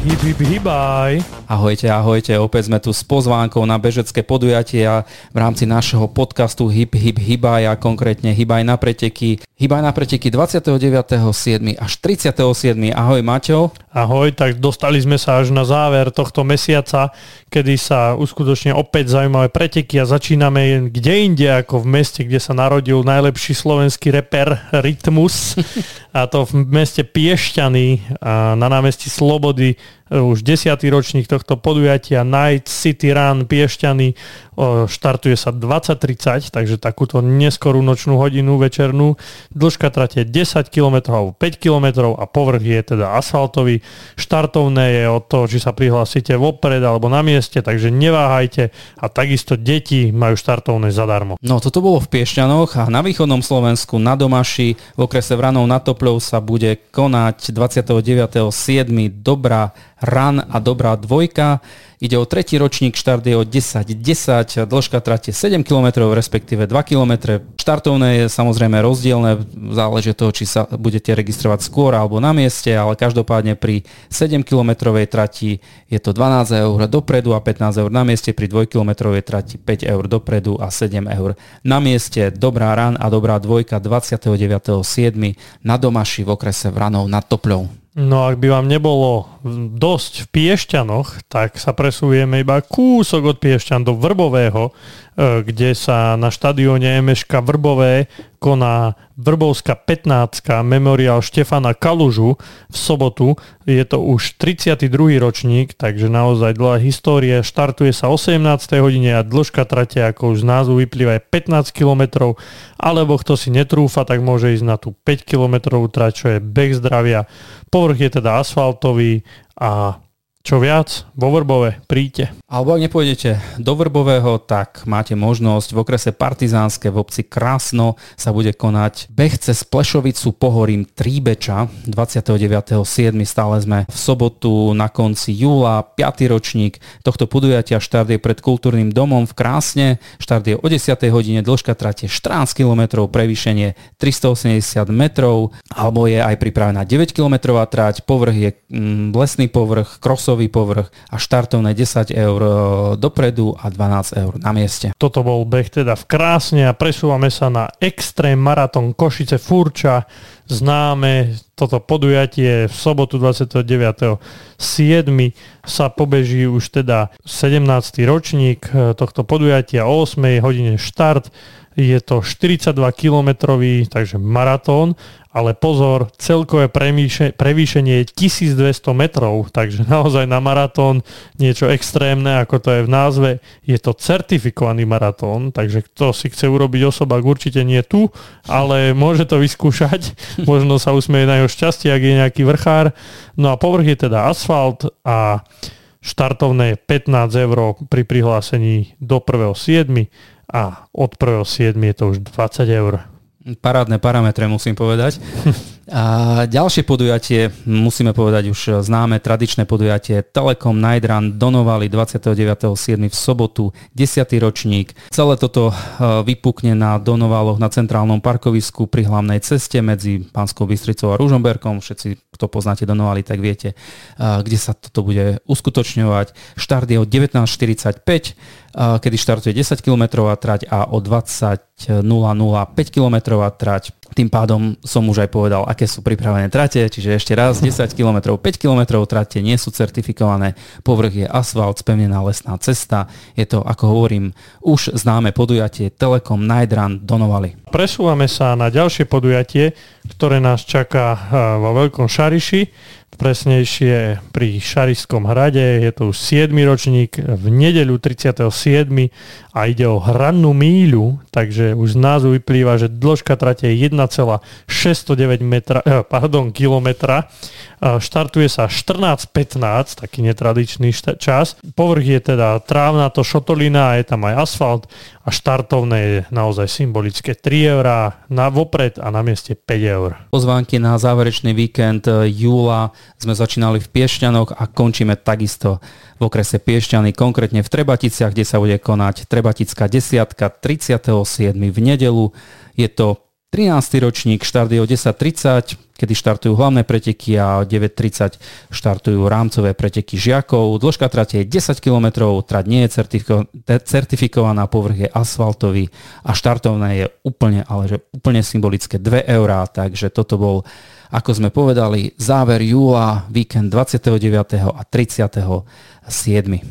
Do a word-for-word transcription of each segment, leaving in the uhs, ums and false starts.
Hip, hip, hibaj. Ahojte, ahojte, opäť sme tu s pozvánkou na bežecké podujatia v rámci našeho podcastu Hip, hip, hibaj a konkrétne Hibaj na preteky. Hibaj na preteky dvadsiateho deviateho siedmeho až tridsiateho siedmeho Ahoj Maťo. Ahoj, tak dostali sme sa až na záver tohto mesiaca, kedy sa uskutočne opäť zaujímavé preteky a začíname kde inde ako v meste, kde sa narodil najlepší slovenský reper Rytmus, a to v meste Piešťany a na námestí Slobody. Už desiatý ročník tohto podujatia Night City Run Piešťany. Štartuje sa dvadsať tridsať, takže takúto neskorú nočnú hodinu večernú. Dĺžka trate desať kilometrov alebo päť kilometrov a povrch je teda asfaltový. Štartovné je od toho, či sa prihlásite vopred alebo na mieste, takže neváhajte a takisto deti majú štartovné zadarmo. No toto bolo v Piešťanoch a na východnom Slovensku na Domaši v okrese Vranov nad Topľou sa bude konať dvadsiateho deviateho siedmeho Dobrá Run a Dobrá dvojka. Ide o tretí ročník, štart je o desať desať, dĺžka trate sedem kilometrov, respektíve dva kilometre. Štartovné je samozrejme rozdielne, záleží od toho, či sa budete registrovať skôr alebo na mieste, ale každopádne pri sedem kilometrovej trati je to dvanásť eur dopredu a pätnásť eur na mieste, pri dvojkilometrovej trati päť eur dopredu a sedem eur na mieste. Dobrá Run a Dobrá dvojka dvadsiateho deviateho siedmeho na Domaši v okrese Vranov nad Topľou. No ak by vám nebolo dosť v Piešťanoch, tak sa presúvieme iba kúsok od Piešťan do Vrbového, kde sa na štadióne em eš ká Vrbové koná Vrbovská pätnástka memoriál Štefana Kalužu v sobotu. Je to už tridsiaty druhý ročník, takže naozaj dlhá história. Štartuje sa o sedemnástej hodine a dĺžka trate, ako už z názvu vyplýva, je pätnásť kilometrov, alebo kto si netrúfa, tak môže ísť na tú päť kilometrovú trať, čo je beh zdravia. Povrch je teda asfaltový a čo viac, vo Vrbove príďte. Alebo ak nepôjdete do Vrbového, tak máte možnosť v okrese Partizánske v obci Krásno sa bude konať beh cez Plešovicu pohorím Tríbeča dvadsiateho deviateho siedmeho Stále sme v sobotu na konci júla, piaty ročník tohto podujatia. Štart je pred Kultúrnym domom v Krásne. Štart je o desiatej hodine, dĺžka trate štrnásť kilometrov, prevýšenie tristoosemdesiat metrov, alebo je aj pripravená deväť kilometrová trať. Povrch je mm, lesný povrch, krosový povrch a štartovné desať eur dopredu a dvanásť eur na mieste. Toto bol beh teda v Krásne a presúvame sa na Extrém maratón Košice Furča. Známe toto podujatie v sobotu dvadsiateho deviateho siedmeho sa pobeží už teda sedemnásty ročník tohto podujatia o ôsmej hodine štart. Je to štyridsaťdva kilometrový, takže maratón, ale pozor, celkové prevýšenie je tisícdvesto metrov, takže naozaj na maratón niečo extrémne, ako to je v názve. Je to certifikovaný maratón, takže kto si chce urobiť osobák, určite nie tu, ale môže to vyskúšať. Možno sa usmeje na jeho šťastie, ak je nejaký vrchár. No a povrch je teda asfalt a štartovné je pätnásť eur pri prihlásení do prvého siedmeho a od prvého siedmeho je to už dvadsať eur. Parádne parametre, musím povedať. A ďalšie podujatie, musíme povedať už známe tradičné podujatie Telekom Night Run Donovali dvadsiateho deviateho siedmeho v sobotu, desiaty ročník. Celé toto vypukne na Donovaloch na centrálnom parkovisku pri hlavnej ceste medzi Banskou Bystricou a Ružomberkom. Všetci, kto poznáte Donovali, tak viete, kde sa toto bude uskutočňovať. Štart je o devätnásť štyridsaťpäť, kedy štartuje desať kilometrová trať a o dvadsať nula nula päť kilometrová trať. Tým pádom som už aj povedal, aké sú pripravené trate, čiže ešte raz desať kilometrov, päť kilometrov trate nie sú certifikované, povrch je asfalt, spevnená lesná cesta. Je to, ako hovorím, už známe podujatie Telekom Night Run Donovali. Presúvame sa na ďalšie podujatie, ktoré nás čaká vo Veľkom Šariši, presnejšie pri Šarišskom hrade. Je to už siedmy ročník v nedeľu tridsiateho siedmeho a ide o hrannú míľu, takže už z názvu vyplýva, že dĺžka trate je jeden celá šesťstodeväť metra, eh, pardon, kilometra. Štartuje sa štrnásť pätnásť, taký netradičný šta- čas. Povrch je teda trávnato šotolina, je tam aj asfalt a štartovné je naozaj symbolické tri eurá na vopred a na mieste päť eur. Pozvánky na záverečný víkend júla sme začínali v Piešťanoch a končíme takisto v okrese Piešťany, konkrétne v Trebaticiach, kde sa bude konať Trebatická desiatka tridsiateho siedmeho v nedeľu. Je to trinásty ročník, štart je o desať tridsať, kedy štartujú hlavné preteky a o deväť tridsať štartujú rámcové preteky žiakov. Dĺžka trate je desať kilometrov, trať nie je certifiko- certifikovaná, povrch je asfaltový a štartovné je úplne, ale že úplne symbolické dve eurá, takže toto bol, ako sme povedali, záver júla, víkend dvadsiateho deviateho a tridsiateho siedmeho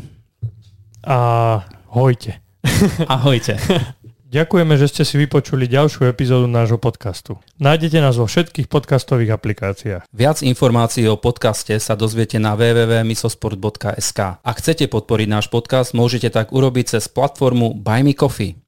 Ahojte. Ahojte. Ďakujeme, že ste si vypočuli ďalšiu epizódu nášho podcastu. Nájdete nás vo všetkých podcastových aplikáciách. Viac informácií o podcaste sa dozviete na w w w bodka misosport bodka es ka. Ak chcete podporiť náš podcast, môžete tak urobiť cez platformu Buy Me Coffee.